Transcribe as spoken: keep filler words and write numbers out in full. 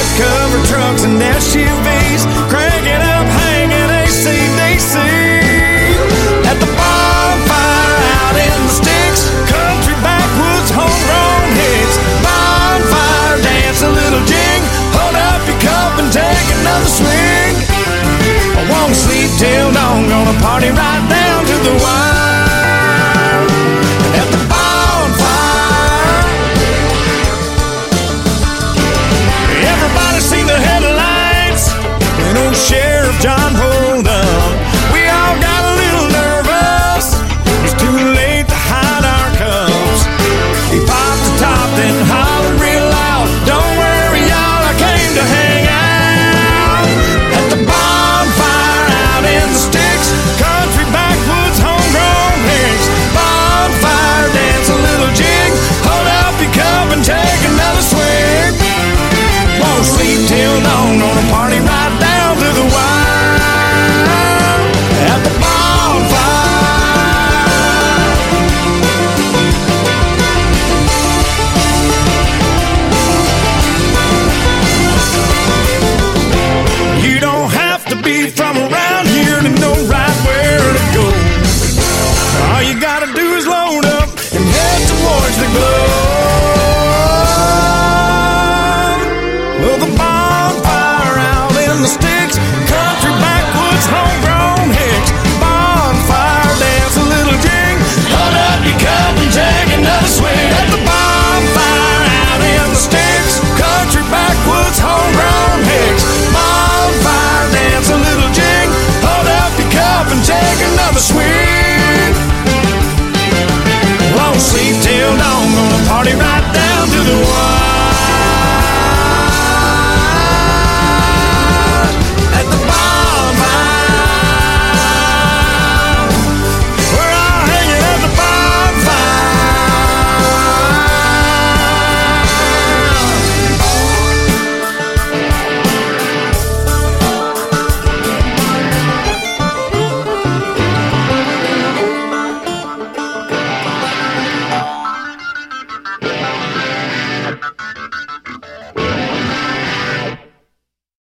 covered trucks and S U Vs, cranking up, hanging A C D C. At the bonfire out in the sticks, country backwoods homegrown hits. Bonfire dance, a little jig, hold up your cup and take another swig. I won't sleep till dawn, gonna party right there